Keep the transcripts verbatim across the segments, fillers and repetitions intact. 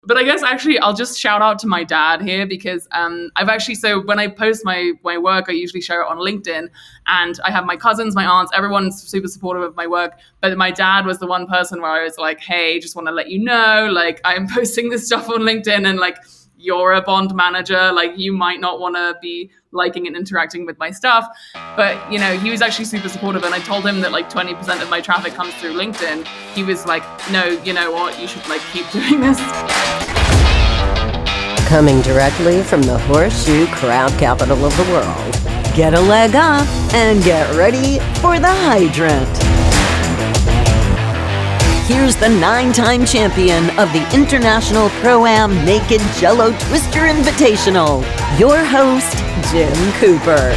But I guess actually I'll just shout out to my dad here because um, I've actually, so when I post my, my work, I usually share it on LinkedIn, and I have my cousins, my aunts, everyone's super supportive of my work. But my dad was the one person where I was like, hey, just want to let you know, like I'm posting this stuff on LinkedIn, and like, you're a bond manager, like you might not want to be liking and interacting with my stuff. But, you know, he was actually super supportive, and I told him that like twenty percent of my traffic comes through LinkedIn. He was like, no, you know what, you should like keep doing this. Coming directly from the horseshoe crowd capital of the world, get a leg up and get ready for the hydrant. Here's the nine-time champion of the International Pro-Am Naked Jell-O Twister Invitational, your host, Jim Cooper.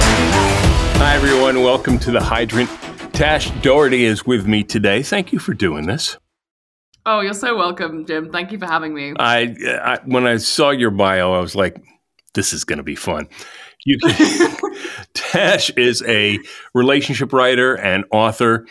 Hi, everyone. Welcome to The Hydrant. Tash Doherty is with me today. Thank you for doing this. Oh, you're so welcome, Jim. Thank you for having me. I, I when I saw your bio, I was like, this is going to be fun. You can, Tash is a relationship writer and author.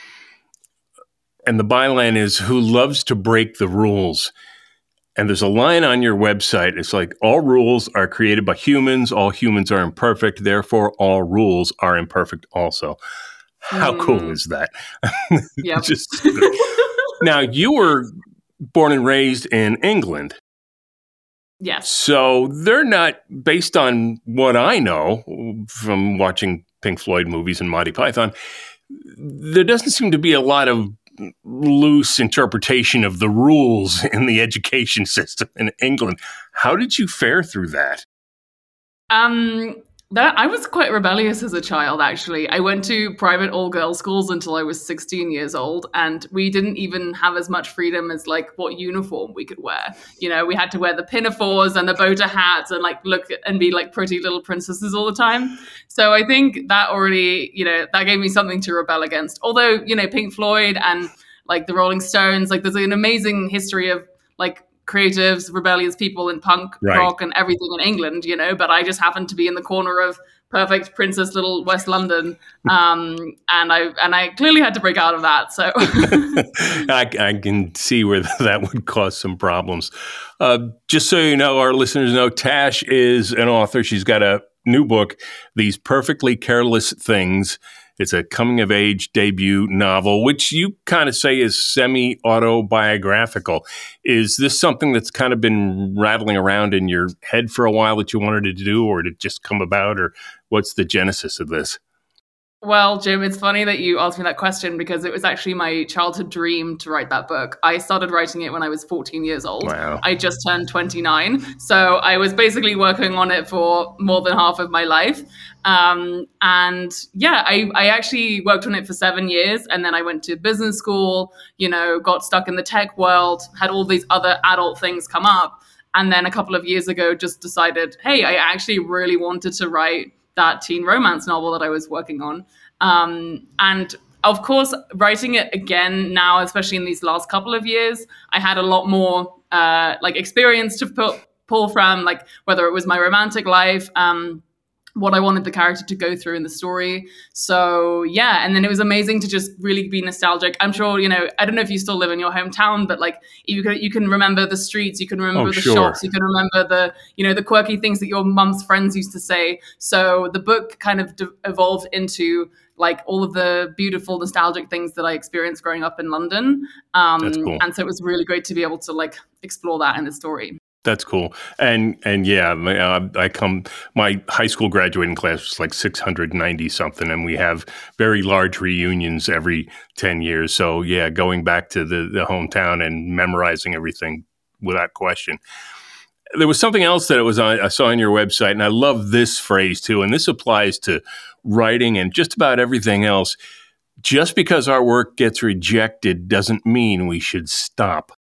And the byline is who loves to break the rules. And there's a line on your website. It's like, all rules are created by humans. All humans are imperfect. Therefore, all rules are imperfect also. How mm. cool is that? Yeah. Just now, you were born and raised in England. Yes. So they're not, based on what I know from watching Pink Floyd movies and Monty Python, there doesn't seem to be a lot of loose interpretation of the rules in the education system in England. How did you fare through that? Um, that I was quite rebellious as a child, actually. I went to private all-girls schools until I was sixteen years old, and we didn't even have as much freedom as like what uniform we could wear. You know, we had to wear the pinafores and the boater hats and like look and be like pretty little princesses all the time. So I think that already, you know, that gave me something to rebel against. Although, you know, Pink Floyd and like the Rolling Stones, like there's an amazing history of like creatives, rebellious people in punk, right. rock and everything in England, you know, but I just happened to be in the corner of perfect princess little West London. Um, and I and I clearly had to break out of that. So I, I can see where that would cause some problems. Uh, just so you know, our listeners know, Tash is an author. She's got a new book, These Perfectly Careless Things. It's a coming-of-age debut novel, which you kind of say is semi-autobiographical. Is this something that's kind of been rattling around in your head for a while that you wanted to do, or did it just come about, or what's the genesis of this? Well, Jim, it's funny that you asked me that question because it was actually my childhood dream to write that book. I started writing it when I was fourteen years old. Wow. I just turned twenty-nine. So I was basically working on it for more than half of my life. Um, and yeah, I, I actually worked on it for seven years. And then I went to business school, you know, got stuck in the tech world, had all these other adult things come up. And then a couple of years ago, just decided, hey, I actually really wanted to write that teen romance novel that I was working on. Um, and of course, writing it again now, especially in these last couple of years, I had a lot more uh, like experience to pull, pull from, like whether it was my romantic life, um, what I wanted the character to go through in the story. So yeah, and then it was amazing to just really be nostalgic. I'm sure, you know, I don't know if you still live in your hometown, but like you can, you can remember the streets, you can remember oh, the sure. shops, you can remember the, you know, the quirky things that your mum's friends used to say. So the book kind of de- evolved into like all of the beautiful nostalgic things that I experienced growing up in London. Um, That's cool. And so it was really great to be able to like explore that in the story. That's cool. And and yeah, uh, I come, my high school graduating class was like six hundred ninety something, and we have very large reunions every ten years. So yeah, going back to the, the hometown and memorizing everything without question. There was something else that it was on, I saw on your website, and I love this phrase too, and this applies to writing and just about everything else. Just because our work gets rejected doesn't mean we should stop.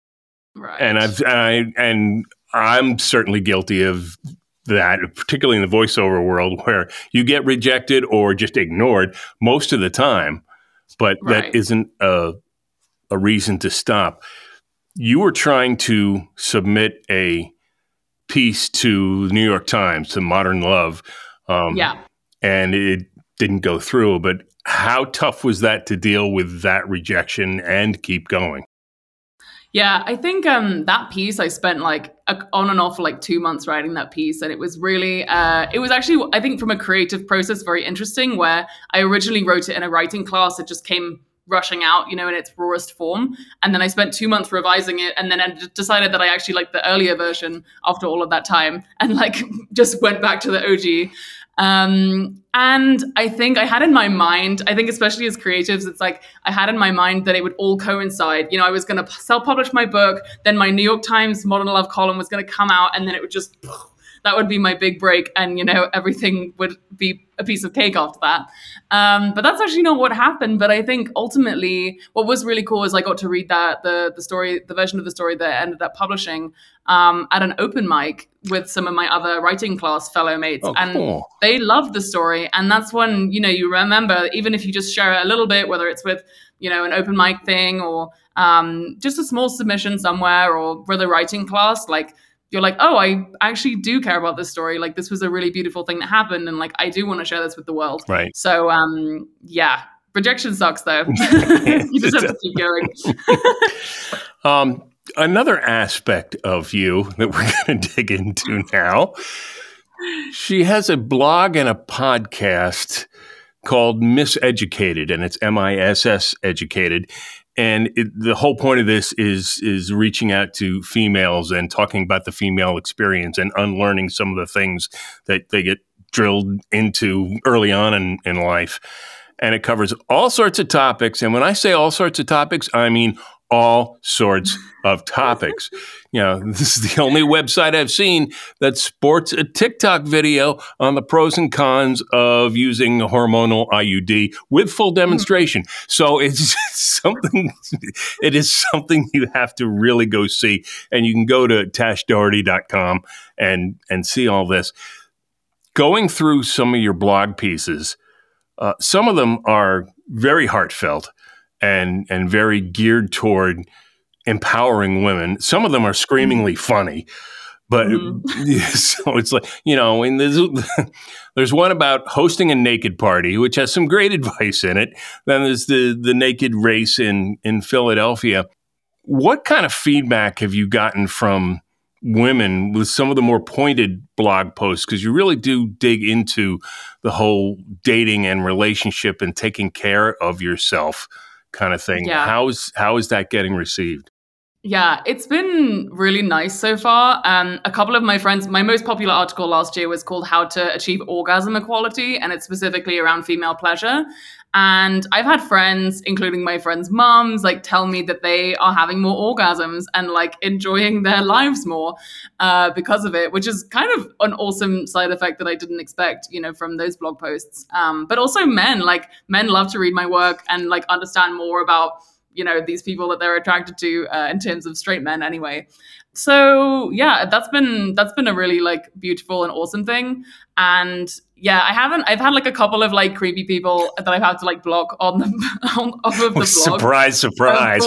Right. And I've I, and I'm certainly guilty of that, particularly in the voiceover world, where you get rejected or just ignored most of the time, but right. that isn't a a reason to stop. You were trying to submit a piece to the New York Times, to Modern Love, um, yeah, and it didn't go through. But how tough was that to deal with that rejection and keep going? Yeah, I think um, that piece I spent like a, on and off for like two months writing that piece, and it was really, uh, it was actually, I think, from a creative process, very interesting. Where I originally wrote it in a writing class, it just came rushing out, you know, in its rawest form, and then I spent two months revising it, and then I d- decided that I actually liked the earlier version after all of that time, and like just went back to the O G. Um, and I think I had in my mind, I think especially as creatives, it's like I had in my mind that it would all coincide. You know, I was going to self-publish my book, then my New York Times Modern Love column was going to come out, and then it would just, that would be my big break, and, you know, everything would be a piece of cake after that. Um, but that's actually not what happened. But I think ultimately what was really cool is I got to read that, the the story, the version of the story that I ended up publishing um, at an open mic with some of my other writing class fellow mates. Oh, and cool. They loved the story. And that's when, you know, you remember, even if you just share it a little bit, whether it's with, you know, an open mic thing or um, just a small submission somewhere or with a writing class, like, you're like, oh, I actually do care about this story. Like, this was a really beautiful thing that happened. And like, I do want to share this with the world. Right. So, um, yeah, rejection sucks though. You just have to keep going. um, another aspect of you that we're going to dig into now, she has a blog and a podcast called Miseducated, and it's M I S S educated. And it, the whole point of this is is reaching out to females and talking about the female experience and unlearning some of the things that they get drilled into early on in, in life. And it covers all sorts of topics. And when I say all sorts of topics, I mean all sorts of topics. You know, this is the only website I've seen that sports a TikTok video on the pros and cons of using a hormonal I U D with full demonstration. So it's something, it is something you have to really go see. And you can go to tash doherty dot com and, and see all this. Going through some of your blog pieces, uh, some of them are very heartfelt and and very geared toward empowering women. Some of them are screamingly funny, but mm-hmm. so it's like, you know, and there's, there's one about hosting a naked party, which has some great advice in it. Then there's the the naked race in in Philadelphia. What kind of feedback have you gotten from women with some of the more pointed blog posts? Because you really do dig into the whole dating and relationship and taking care of yourself kind of thing. Yeah. How's how is that getting received? Yeah, it's been really nice so far. Um, a couple of my friends, my most popular article last year was called How to Achieve Orgasm Equality, and it's specifically around female pleasure. And I've had friends, including my friends' moms, like tell me that they are having more orgasms and like enjoying their lives more uh, because of it, which is kind of an awesome side effect that I didn't expect, you know, from those blog posts. Um, but also men, like men love to read my work and like understand more about, you know, these people that they're attracted to uh, in terms of straight men anyway. So yeah, that's been that's been a really like beautiful and awesome thing. And yeah, I haven't I've had like a couple of like creepy people that I've had to like block on the on, off of the blog. Surprise, surprise.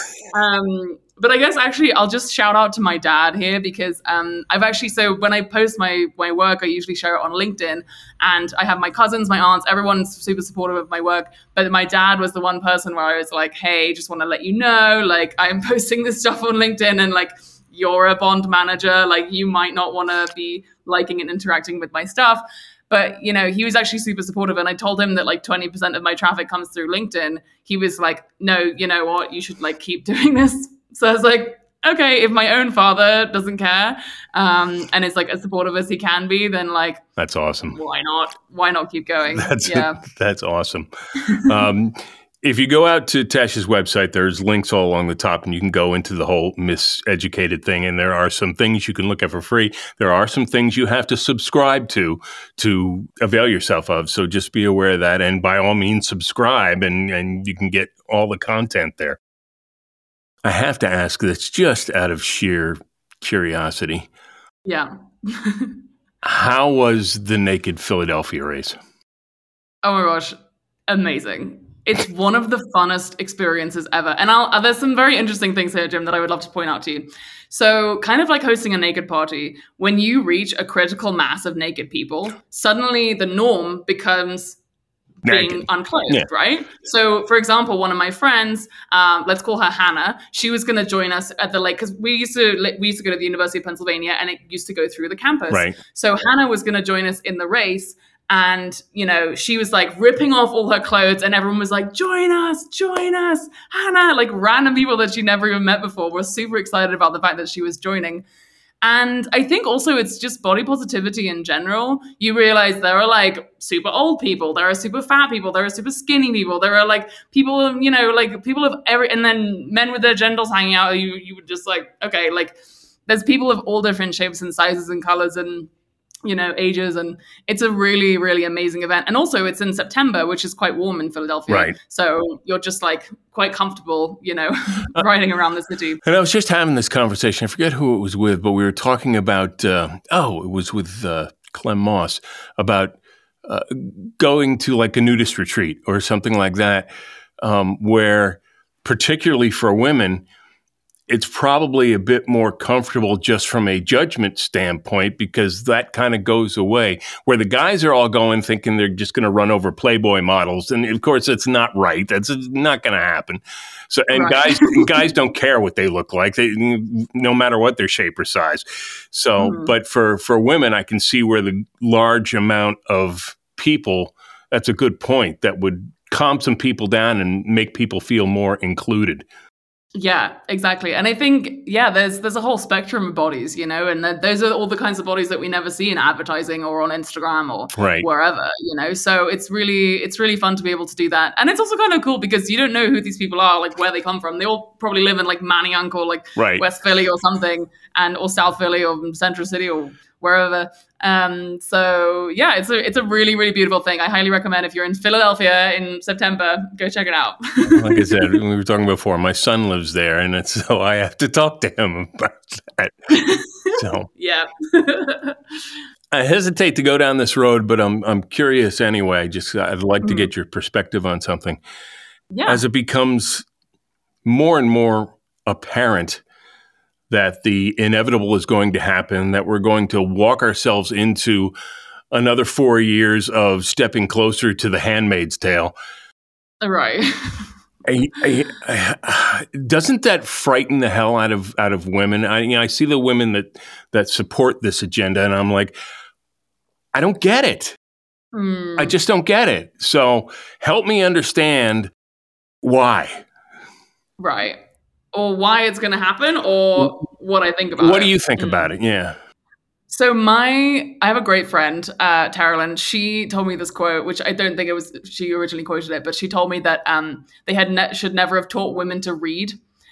Um, but I guess actually I'll just shout out to my dad here because um, I've actually, so when I post my, my work, I usually share it on LinkedIn, and I have my cousins, my aunts, everyone's super supportive of my work. But my dad was the one person where I was like, hey, just want to let you know, like I'm posting this stuff on LinkedIn and like you're a bond manager, like you might not want to be liking and interacting with my stuff. But, you know, he was actually super supportive. And I told him that like twenty percent of my traffic comes through LinkedIn. He was like, no, you know what, you should like keep doing this. So I was like, okay, if my own father doesn't care um, and is like as supportive as he can be, then like, that's awesome. Why not? Why not keep going? That's, yeah. That's awesome. Um, if you go out to Tash's website, there's links all along the top, and you can go into the whole Miseducated thing. And there are some things you can look at for free. There are some things you have to subscribe to to avail yourself of. So just be aware of that. And by all means, subscribe, and, and you can get all the content there. I have to ask this just out of sheer curiosity. Yeah. How was the Naked Philadelphia race? Oh my gosh, amazing. It's one of the funnest experiences ever. And I'll, uh, there's some very interesting things here, Jim, that I would love to point out to you. So kind of like hosting a naked party, when you reach a critical mass of naked people, suddenly the norm becomes being Naked. unclothed, Yeah. right? So, for example, one of my friends, um, let's call her Hannah, she was going to join us at the lake because we used to we used to go to the University of Pennsylvania, and it used to go through the campus. Right. So Hannah was going to join us in the race. And, you know, she was like ripping off all her clothes and everyone was like, join us, join us, Hannah. Like random people that she never even met before were super excited about the fact that she was joining. And I think also it's just body positivity in general. You realize there are like super old people, there are super fat people, there are super skinny people, there are like people, you know, like people of every, and then men with their genitals hanging out. You, you would just like, okay, like there's people of all different shapes and sizes and colors and, you know, ages, and it's a really, really amazing event. And also it's in September, which is quite warm in Philadelphia. Right. So you're just like quite comfortable, you know, riding around the city. And I was just having this conversation. I forget who it was with, but we were talking about, uh, oh, it was with uh, Clem Moss, about uh, going to like a nudist retreat or something like that, um, where particularly for women, it's probably a bit more comfortable just from a judgment standpoint because that kind of goes away. Where the guys are all going thinking they're just going to run over Playboy models. And of course, it's not right. That's not going to happen. So, and right. guys guys don't care what they look like, they, no matter what their shape or size. So, mm-hmm. but for, for women, I can see where the large amount of people, that's a good point, that would calm some people down and make people feel more included. Yeah, exactly. And I think, yeah, there's there's a whole spectrum of bodies, you know, and th- those are all the kinds of bodies that we never see in advertising or on Instagram or right. wherever, you know. So it's really it's really fun to be able to do that. And it's also kind of cool because you don't know who these people are, like where they come from. They all probably live in like Manayunk or like right. West Philly or something, and or South Philly or Central City or wherever. Um, so yeah, it's a it's a really, really beautiful thing. I highly recommend if you're in Philadelphia in September, go check it out. Like I said, we were talking before, my son lives there, and it's, so I have to talk to him about that. So yeah. I hesitate to go down this road, but I'm I'm curious anyway. Just I'd like mm. to get your perspective on something. Yeah. As it becomes more and more apparent that the inevitable is going to happen, that we're going to walk ourselves into another four years of stepping closer to the Handmaid's Tale. Right. I, I, I, doesn't that frighten the hell out of out of women? I, you know, I see the women that that support this agenda, and I'm like, I don't get it. Mm. I just don't get it. So help me understand why. Right. Or why it's going to happen, or what I think about it. What do you think mm. about it? Yeah. So my, I have a great friend, uh, Taralyn. She told me this quote, which I don't think it was she originally quoted it, but she told me that um, they had ne- should never have taught women to read.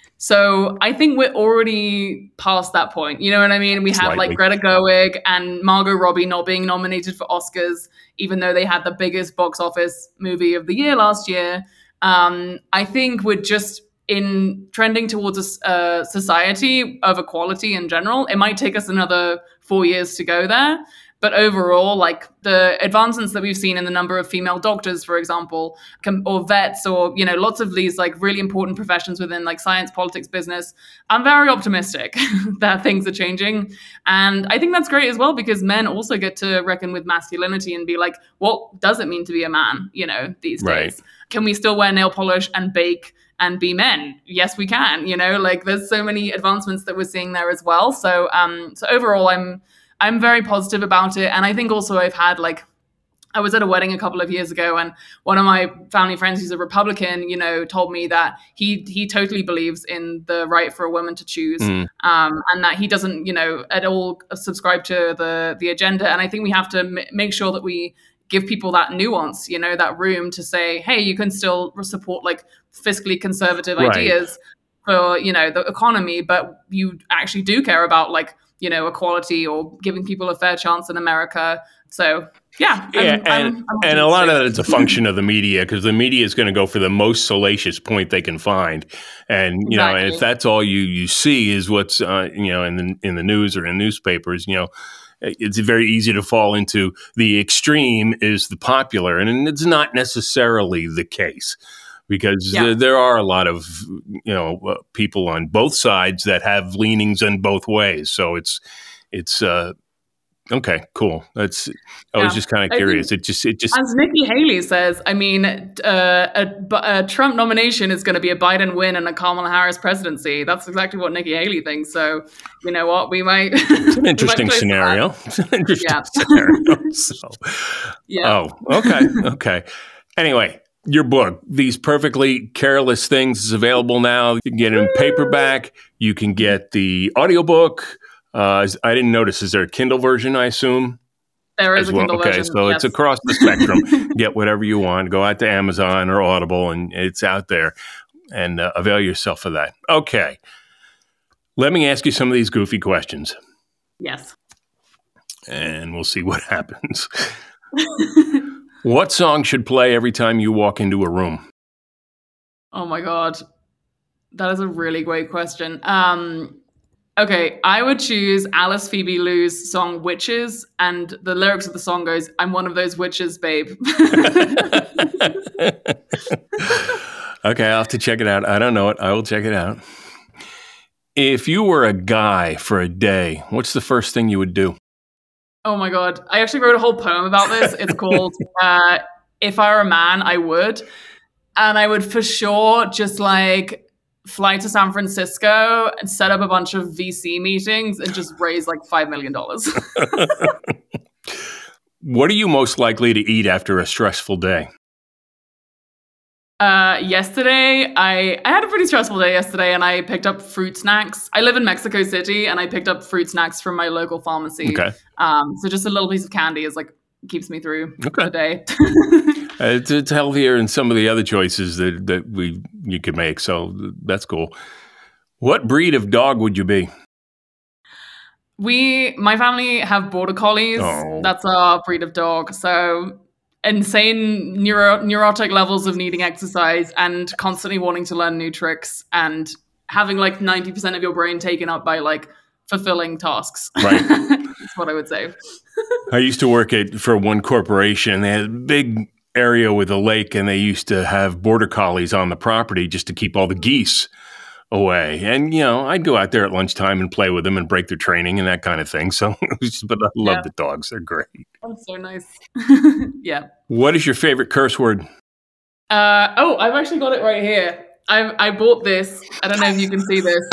So I think we're already past that point. You know what I mean? We have Slightly. like Greta Gerwig and Margot Robbie not being nominated for Oscars, even though they had the biggest box office movie of the year last year. Um, I think we're just in trending towards a uh, society of equality in general. It might take us another four years to go there. But overall, like the advancements that we've seen in the number of female doctors, for example, com- or vets, or, you know, lots of these like really important professions within like science, politics, business, I'm very optimistic that things are changing. And I think that's great as well, because men also get to reckon with masculinity and be like, what does it mean to be a man, you know, these right. days? Can we still wear nail polish and bake and be men? Yes, we can, you know, like there's so many advancements that we're seeing there as well. So, um, so overall, I'm, I'm very positive about it. And I think also I've had like, I was at a wedding a couple of years ago, and one of my family friends who's a Republican, you know, told me that he he totally believes in the right for a woman to choose, mm. um, and that he doesn't, you know, at all subscribe to the the agenda. And I think we have to m- make sure that we give people that nuance, you know, that room to say, hey, you can still support like fiscally conservative right. ideas for, you know, the economy, but you actually do care about like, you know, equality or giving people a fair chance in America. So, yeah. yeah I'm, and I'm, I'm and a lot of that is a function of the media, because the media is going to go for the most salacious point they can find. And, you exactly. know, and if that's all you, you see is what's, uh, you know, in the, in the news or in newspapers, you know, it's very easy to fall into the extreme is the popular. And it's not necessarily the case, because yeah. th- there are a lot of, you know, uh, people on both sides that have leanings in both ways. So it's, it's, uh, Okay, cool. That's. I was Yeah. just kind of I curious. think- It just. It just. As Nikki Haley says, I mean, uh, a, a Trump nomination is going to be a Biden win and a Kamala Harris presidency. That's exactly what Nikki Haley thinks. So, you know what? We might. It's an interesting scenario. It's an interesting Yeah. scenario. So. Yeah. Oh, okay, okay. Anyway, your book, These Perfectly Careless Things, is available now. You can get it in paperback. You can get the audiobook. Uh, I didn't notice. Is there a Kindle version, I assume? There is As a well. Kindle Okay, version. so yes. it's across the spectrum. Get whatever you want. Go out to Amazon or Audible, and it's out there. And uh, avail yourself of that. Okay. Let me ask you some of these goofy questions, Yes. and we'll see what happens. What song should play every time you walk into a room? Oh my God. That is a really great question. Um, okay, I would choose Alice Phoebe Lou's song Witches, and the lyrics of the song goes, I'm one of those witches, babe. Okay, I'll have to check it out. I don't know it. I will check it out. If you were a guy for a day, what's the first thing you would do? Oh my God. I actually wrote a whole poem about this. It's called uh, If I Were a Man, I Would. And I would for sure just like fly to San Francisco and set up a bunch of V C meetings and just raise like five million dollars. What are you most likely to eat after a stressful day? Uh, yesterday, I, I had a pretty stressful day yesterday and I picked up fruit snacks. I live in Mexico City and I picked up fruit snacks from my local pharmacy. Okay. Um, so just a little piece of candy is like, keeps me through Okay. the day. Uh, it's, it's healthier than some of the other choices that, that we you could make, so that's cool. What breed of dog would you be? We, my family have border collies. Oh. That's our breed of dog. So insane neuro, neurotic levels of needing exercise and constantly wanting to learn new tricks and having like ninety percent of your brain taken up by like fulfilling tasks. Right. That's what I would say. I used to work at for one corporation. They had a big area with a lake, and they used to have border collies on the property just to keep all the geese away. And, you know, I'd go out there at lunchtime and play with them and break their training and that kind of thing. So, but I love Yeah. the dogs. They're great. That's so nice. Yeah. What is your favorite curse word? Uh, oh, I've actually got it right here. I I bought this. I don't know if you can see this.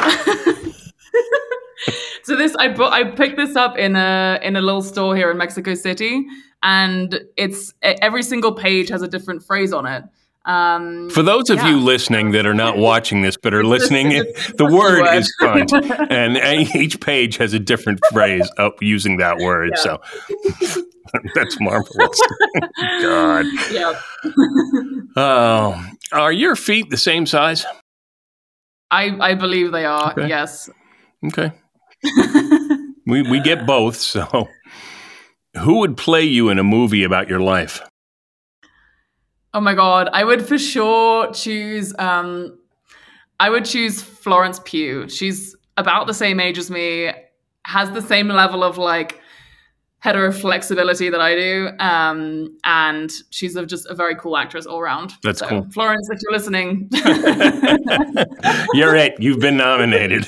So this I bought. I picked this up in a in a little store here in Mexico City, and it's every single page has a different phrase on it. Um, For those of yeah. you listening that are not watching this but are It's just- listening, it's the just a word word. is front, and each page has a different phrase up using that word. Yeah. So that's marvelous. God. Yeah. Oh, are your feet the same size? I I believe they are. Okay. Yes. Okay. We we get both. So, who would play you in a movie about your life? Oh my God. I would for sure choose, um, I would choose Florence Pugh. She's about the same age as me, has the same level of like hetero flexibility that I do. Um, and she's a, just a very cool actress all around. That's So, cool. Florence, if you're listening. You're it. You've been nominated.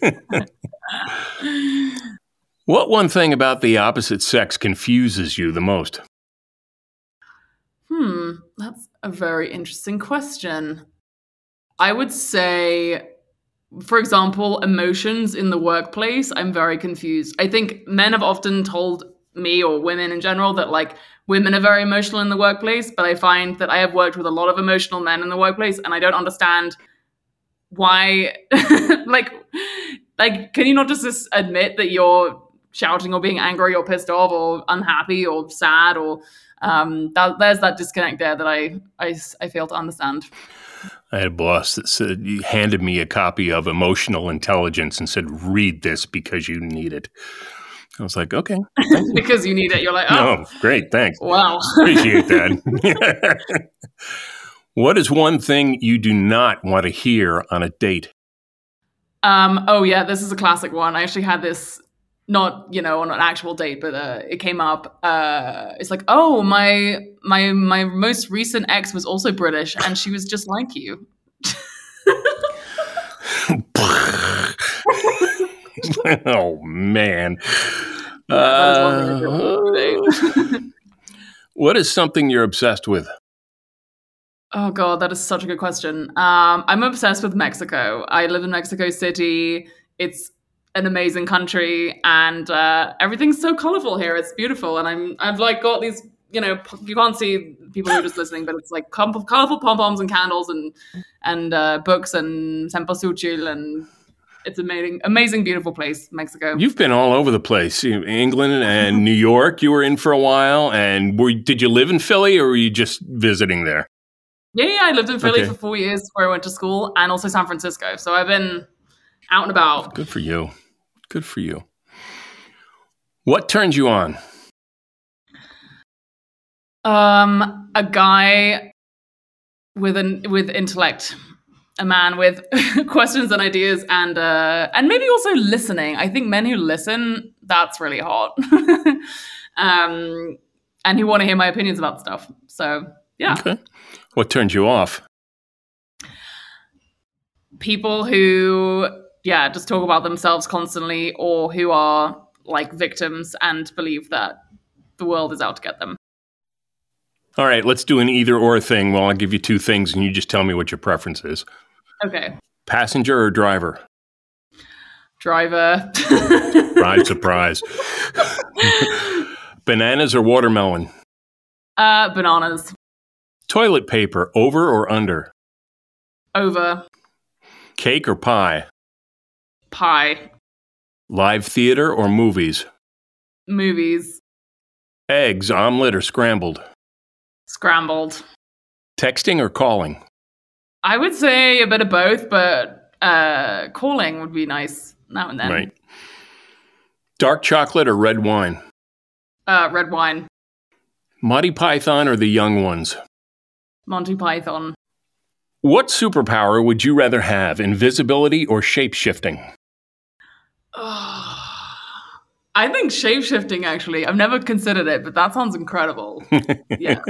What one thing about the opposite sex confuses you the most? Hmm, that's a very interesting question. I would say, for example, emotions in the workplace, I'm very confused. I think men have often told me, or women in general, that like women are very emotional in the workplace, but I find that I have worked with a lot of emotional men in the workplace and I don't understand why, like, like, can you not just just admit that you're shouting or being angry or pissed off or unhappy or sad or um, that, there's that disconnect there that I, I, I fail to understand. I had a boss that said, he handed me a copy of Emotional Intelligence and said, read this because you need it. I was like, okay. Because you need it. You're like, oh, No, great, thanks. wow. Appreciate that. What is one thing you do not want to hear on a date? Um, oh yeah, this is a classic one. I actually had this, not, you know, on an actual date, but uh, it came up. Uh, it's like, oh, my my my most recent ex was also British, and she was just like you. Oh, man. Yeah, that is one thing I don't Uh, what is something you're obsessed with? Oh God, that is such a good question. Um, I'm obsessed with Mexico. I live in Mexico City. It's an amazing country, and uh, everything's so colorful here. It's beautiful, and I'm I've like got these. You know, p- you can't see people who are just listening, but it's like com- colorful pom poms and candles and and uh, books and cempasúchil, and it's amazing, amazing, beautiful place, Mexico. You've been all over the place, You- England and New York. You were in for a while, and were, did you live in Philly, or were you just visiting there? Yeah, yeah, I lived in Philly Okay. for four years, where I went to school, and also San Francisco. So I've been out and about. Good for you. Good for you. What turns you on? Um, a guy with an with intellect, a man with questions and ideas, and uh, and maybe also listening. I think men who listen, that's really hot. um, and who want to hear my opinions about stuff. So yeah, Okay. What turns you off? people who yeah just talk about themselves constantly, or who are like victims and believe that the world is out to get them. All right, let's do an either or thing. Well, I'll give you two things, and you just tell me what your preference is. Okay, Passenger or driver? driver. Surprise, surprise. Bananas or watermelon? uh, bananas. Toilet paper, over or under? Over. Cake or pie? Pie. Live theater or movies? Movies. Eggs, omelet or scrambled? Scrambled. Texting or calling? I would say a bit of both, but uh, calling would be nice now and then. Right. Dark chocolate or red wine? Uh, red wine. Monty Python or the Young Ones? Monty Python. What superpower would you rather have, invisibility or shape-shifting? I think shape-shifting, actually. I've never considered it, but that sounds incredible. Yeah.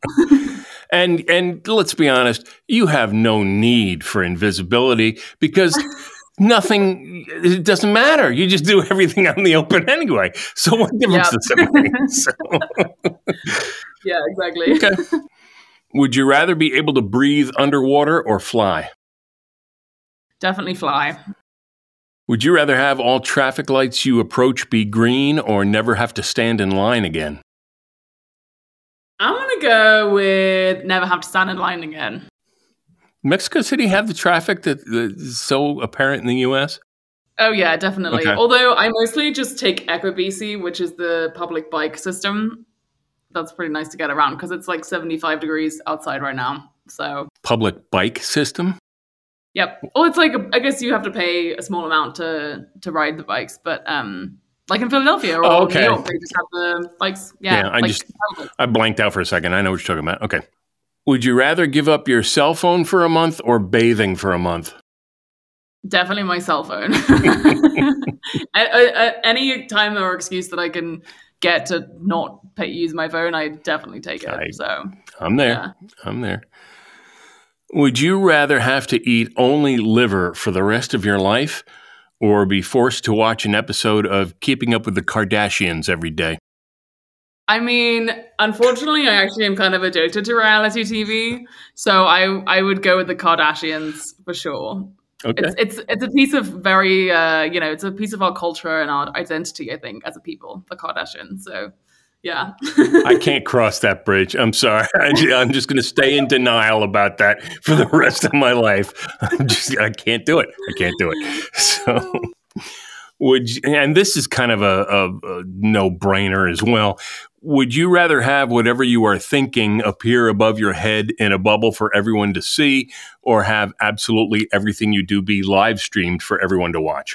And and let's be honest, you have no need for invisibility because nothing, it doesn't matter. You just do everything out in the open anyway. So what difference Yep. does it make? So, Yeah, exactly. okay. Would you rather be able to breathe underwater or fly? Definitely fly. Would you rather have all traffic lights you approach be green or never have to stand in line again? I'm going to go with never have to stand in line again. Mexico City have the traffic that that is so apparent in the U S? Oh, yeah, definitely. Okay. Although I mostly just take EcoBC, which is the public bike system. That's pretty nice to get around because it's like seventy-five degrees outside right now. So, Public bike system? yep. Well, it's like, I guess you have to pay a small amount to to ride the bikes, but um, like in Philadelphia or Oh, okay. New York, they just have the bikes. Yeah, Yeah, I like, just- I blanked out for a second. I know what you're talking about. Okay. Would you rather give up your cell phone for a month or bathing for a month? definitely my cell phone. I, I, I, any time or excuse that I can get to not pay, use my phone, I definitely take it. I- so, I'm there. yeah. I'm there. Would you rather have to eat only liver for the rest of your life or be forced to watch an episode of Keeping Up with the Kardashians every day? I mean, unfortunately, I actually am kind of addicted to reality T V, so I I would go with the Kardashians for sure. Okay. It's it's it's a piece of very uh you know it's a piece of our culture and our identity, I think, as a people, the Kardashians. So yeah. I can't cross that bridge. I'm sorry. I, I'm just going to stay in denial about that for the rest of my life. I'm just, I can't do it. I can't do it. So, would you, and this is kind of a, a, a no-brainer as well. Would you rather have whatever you are thinking appear above your head in a bubble for everyone to see, or have absolutely everything you do be live streamed for everyone to watch?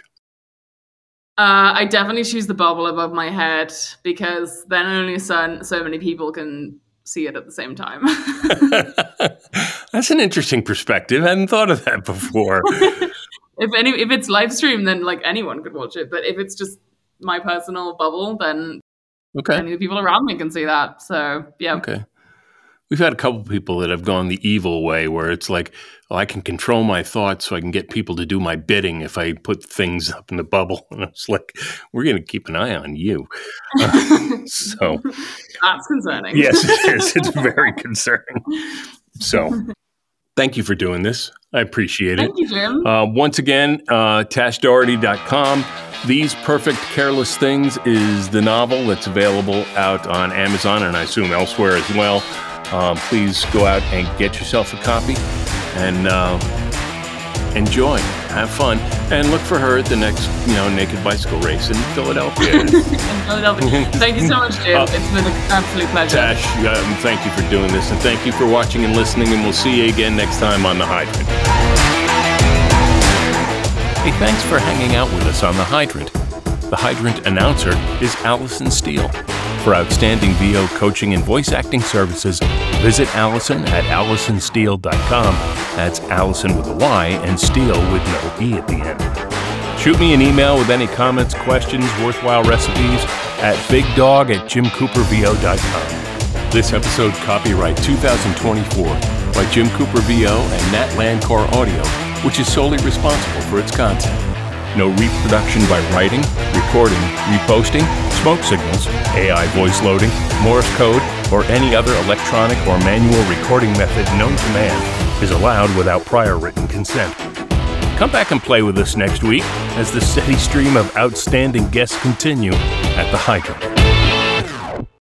Uh, I definitely choose the bubble above my head because then only so, so many people can see it at the same time. That's an interesting perspective. I hadn't thought of that before. if any, if it's live stream, then like anyone could watch it. But if it's just my personal bubble, then Okay. any of the people around me can see that. So yeah, Okay. we've had a couple of people that have gone the evil way where it's like, oh, I can control my thoughts so I can get people to do my bidding if I put things up in the bubble. And it's like, we're going to keep an eye on you. Uh, so that's concerning. Yes, it is. It's very concerning. So thank you for doing this. I appreciate it. Thank you, Jim. Uh, once again, uh, tash doherty dot com. These Perfect Careless Things is the novel that's available out on Amazon and I assume elsewhere as well. Um, please go out and get yourself a copy and uh, enjoy, have fun, and look for her at the next, you know, Naked Bicycle race in Philadelphia. in Philadelphia. Thank you so much, Jim. Uh, it's been an absolute pleasure. Tash, um, thank you for doing this, and thank you for watching and listening, and we'll see you again next time on The Hydrant. Hey, thanks for hanging out with us on The Hydrant. The Hydrant announcer is Allison Steele. For outstanding V O coaching and voice acting services, visit Allison at allison steele dot com. That's Allison with a Y and Steele with no E at the end. Shoot me an email with any comments, questions, worthwhile recipes at bigdog at jim cooper v o dot com. This episode copyright two thousand twenty-four by Jim Cooper V O and Nat Landcore Audio, which is solely responsible for its content. No reproduction by writing, recording, reposting, smoke signals, A I voice loading, Morse code, or any other electronic or manual recording method known to man is allowed without prior written consent. Come back and play with us next week as the steady stream of outstanding guests continue at The Hydrant.